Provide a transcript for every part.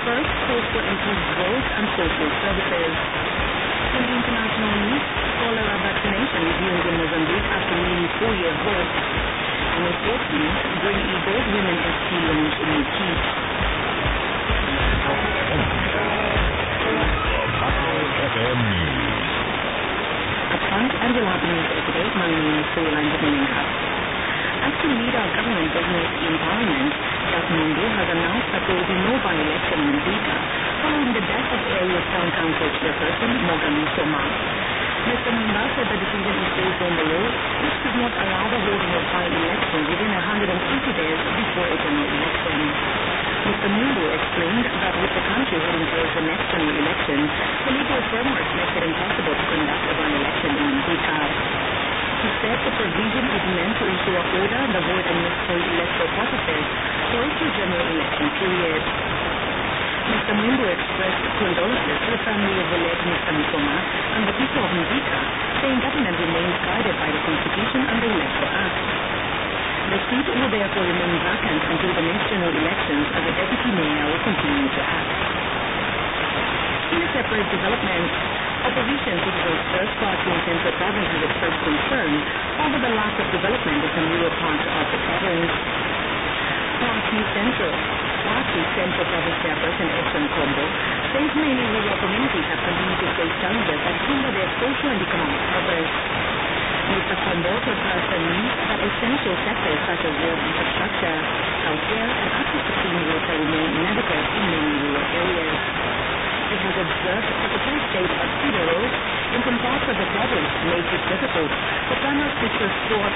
first calls for improved roads and social services. In international news, cholera vaccination resumes in Mozambique after nearly 4-year halt. And in sports news, Green Eagles Women FC launch a new kit. Up front, and we'll have news today. My name is Soylan Dominica. As to lead our government business empowerment, Jack Mundu has announced that there will be no by-election in Zika following the death of area town council chairperson Morgan Soma. Mr. Munda said the decision is based on the law, which does not allow the holding of by-elections within 180 days before a general election. Mr. Mundu explained that with the country heading towards the next general election, the legal framework makes it impossible to conduct a by-election in Zika. He said the provision is meant to ensure order in the void and necessary electoral processes for a general election period. Mr. Mundu expressed condolences to the family of the late Mr. Musoma and the people of Zika, saying government remains guided by the Constitution and the Electoral Act. The seat will therefore remain vacant until the next general elections, as the deputy mayor will continue to act. In a separate development, Opposition People's First Party in Central Province has expressed concern over the lack of development in some rural parts of the province. Party Central Province Chairperson Edson Kombo says many rural communities have continued to face challenges that hinder their social and economic progress. Mr. Kombo told personally that essential sectors such as road infrastructure, healthcare, and access to clean water remain inadequate in many rural areas. It has observed that the poor state of feeder roads in some parts of the province makes it difficult for farmers to transport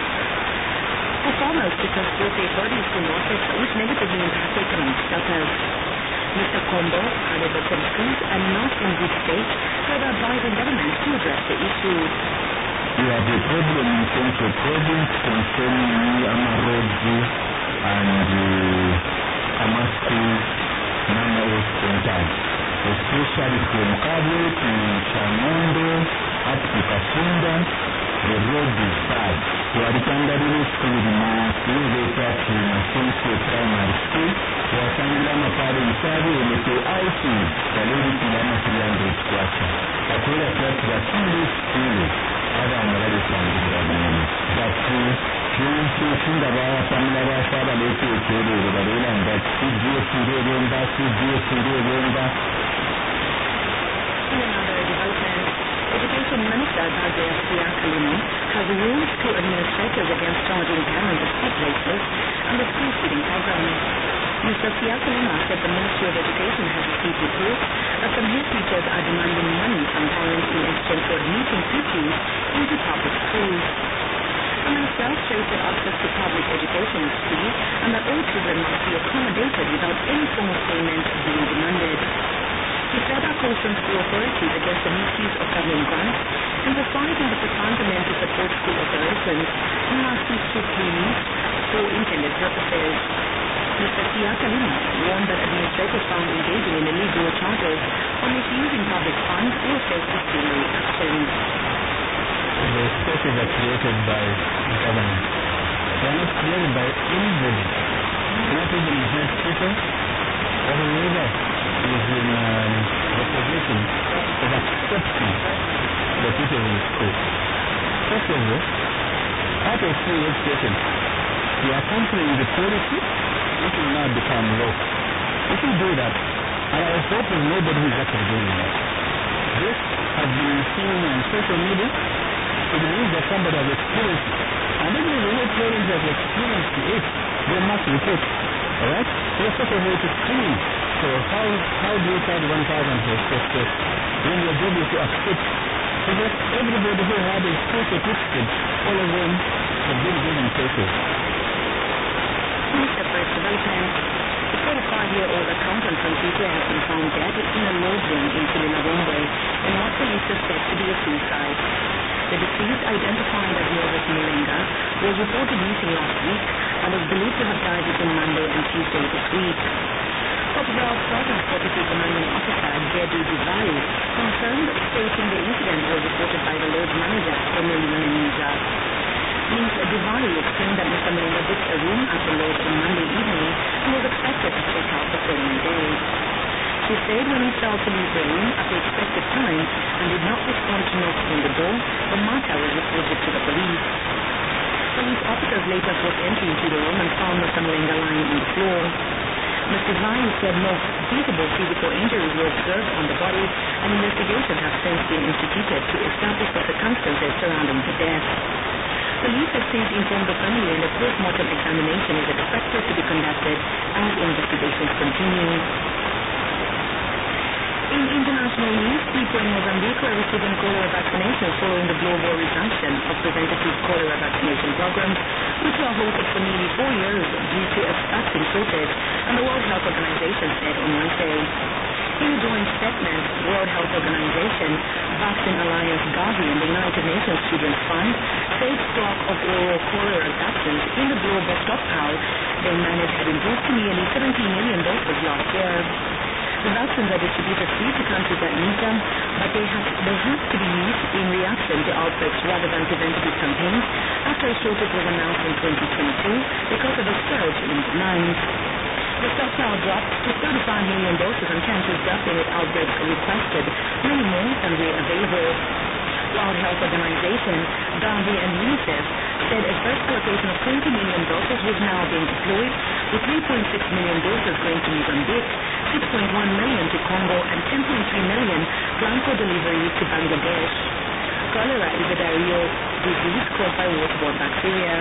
their produce to markets, which negatively impacts economic status. Mr. Kombo added that some schools are not in good state, further advising government to address the issue. We have a problem in Central Province concerning Amarodzi and Kamaski Nana Central, especially from Kabwe to Chamondo up to Kasunda. The road is bad. Warikandari school in Mawasile to Masense Primary School. Wasangila Mapare Isabi Eleke Aiki Kalori Kilama 300 kwacha. Akwela kiatu wa Sunday school. Aba amalari Sangila Bini. Batu, Junsu, Shundabaya, Pamela, Saba Leke, Kere, Robarela, and that Sudio Sure Remba, Sudio Sure Remba. In another development, Education Minister Dajia Siakalimo has ruled to administrators against charging parents of school places and the school feeding program. Mr. Siakalima said the Ministry of Education has received reports that some head teachers are demanding money from parents in exchange for admitting pupils into public schools. The minister stressed that access to public education is free and that all children must be accommodated without any form of payment being demanded. He further cautioned school authorities against the misuse of government grants, emphasizing that the funds are meant to support school operations and must be strictly used for intended purposes. Mr. Siakalima warned that administrators found engaging in illegal charges or misusing public funds will face disciplinary actions. The spaces are created by the government. They are not created by anybody, not even head teachers or whoever is in the position of accepting the people in school. First of all, out of school education, you are controlling the policy, which will now become law. If you do that, and I was hoping nobody is actually doing that. This has been seen on social media. It means that somebody has experienced it. And even if no parents have experienced it, they must report. Alright? So first of all, it is clean. So how do you charge 1,000 for a test when your job is to accept? Because everybody who had a school certificate, all of them have been given cases. In separate development, a 45-year-old accountant from Tito has been found dead in a lodge room in Kilinabombe in what police suspect to be a suicide. The deceased, identified as Moses Mulenga, was reported missing last week and was believed to have died between Monday and Tuesday this week. Portugal's Province Deputy Commanding Officer, Gedu Divali, confirmed, stating the incident was reported by the Lord's manager, Emily Meneza. Ms. Divali explained that Mr. Mulenga booked a room at the Lodge on Monday evening and was expected to check out the following day. said when he felt to leave the room at the expected time and did not respond to knocks on the door, the matter was reported to the police. Police officers later forced entry into the room and found Mr. Malenga lying on the floor. Mr. Zai said no visible physical injuries were observed on the body, and investigations have since been instituted to establish the circumstances surrounding the death. Police have since informed the family and a post-mortem examination is expected to be conducted as investigations continue. In international news, people in Mozambique are receiving cholera vaccinations following the global resumption of preventative cholera vaccination programs, which were halted for nearly 4 years due to a vaccine shortage, and the World Health Organization said on Wednesday. In a joint statement, World Health Organization, Vaccine Alliance Gavi, and the United Nations Children's Fund said stock of oral cholera vaccines in the global stockpile they managed had improved to nearly 17 million doses last year. The vaccines are distributed free to countries that need them, but they have to be used in reaction to outbreaks rather than preventative campaigns after a shortage was announced in 2022 because of a surge in demand. The stockpile dropped to 35 million doses and countries grappling with outbreaks requested many more than were available. World Health Organization, Gavi, and UNICEF said a first allocation of 20 million doses was now being deployed, with 3.6 million doses going to Mozambique, 6.1 million to Congo, and 10.3 million planned for delivery to Bangladesh. Cholera is a diarrheal disease caused by waterborne bacteria.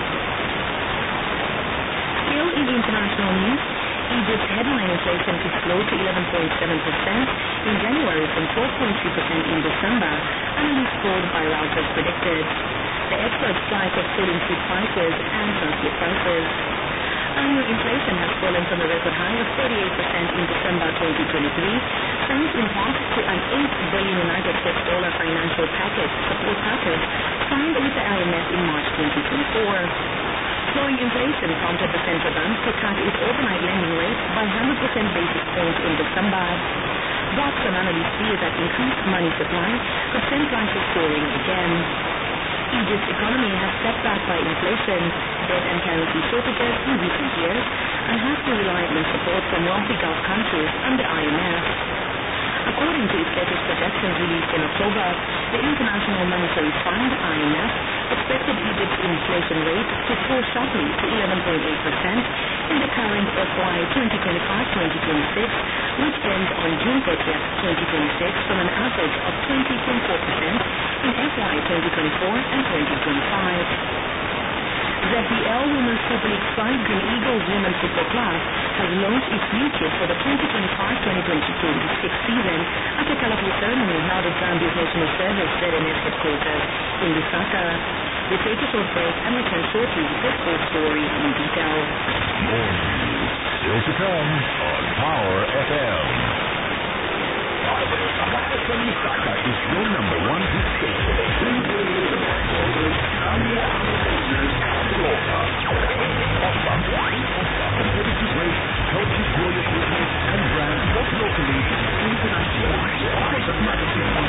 Still in international news, Egypt's headline inflation could slow to 11.7% in January from 12.3% in December, analysts told by Reuters predicted. The experts cite of falling food prices and transport prices. Annual inflation has fallen from a record high of 38% in December 2023, thanks in part to an $8 billion United States financial support package signed with the IMF in March 2024. Slowing inflation prompted the central bank to cut its overnight lending rate by 100% basis points in December. But some analysts fear that increased money supply could send prices soaring again. Egypt's economy has stepped back by inflation, debt and currency shortages in recent years, and has to rely on support from wealthy Gulf countries and the IMF. According to its latest projections released in October, the International Monetary Fund, IMF, expected Egypt's inflation rate to fall sharply to 11.8% in the current FY 2025-2026, which ends on June 30th, 2026, from an average of 20.4% in FY 2024 and 2025. ZPL Women's Super League side Green Eagles Women's Football Club has launched its new kit for the 2025-2026 season at a colorful ceremony held at Zambia's National Service ZNS headquarters in Lusaka. We take a short break and return shortly with this whole story in detail. More news still to come on Power FM. Power FM Lusaka is your number one hit station. Competitive rates help you grow your business and brand both locally and internationally. Offers and marketing on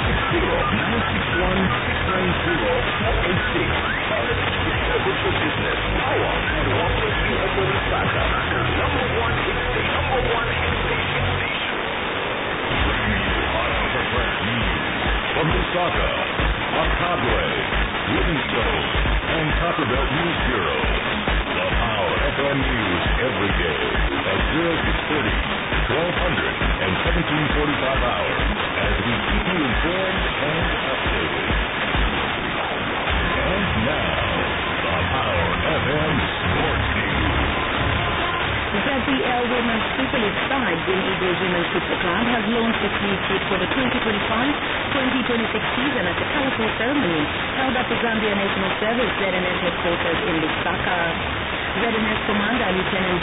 +961-690-486. With your business, Power and Water FM Lusaka, the number one hit station. Bringing you hot fresh news from Lusaka, Akabwe, Livingstone, and Copperbelt News Bureau. The Power FM News every day at 0630, 1200, and 1745 hours as we keep you informed and updated. And now, the Power FM Sports News. ZPL Women's Super League side Green Eagles Women's Football Club has launched its new kit for the 2025-2026 season at a colorful ceremony held at the Zambia National Service ZNS headquarters in Lusaka. ZNS Commander Lieutenant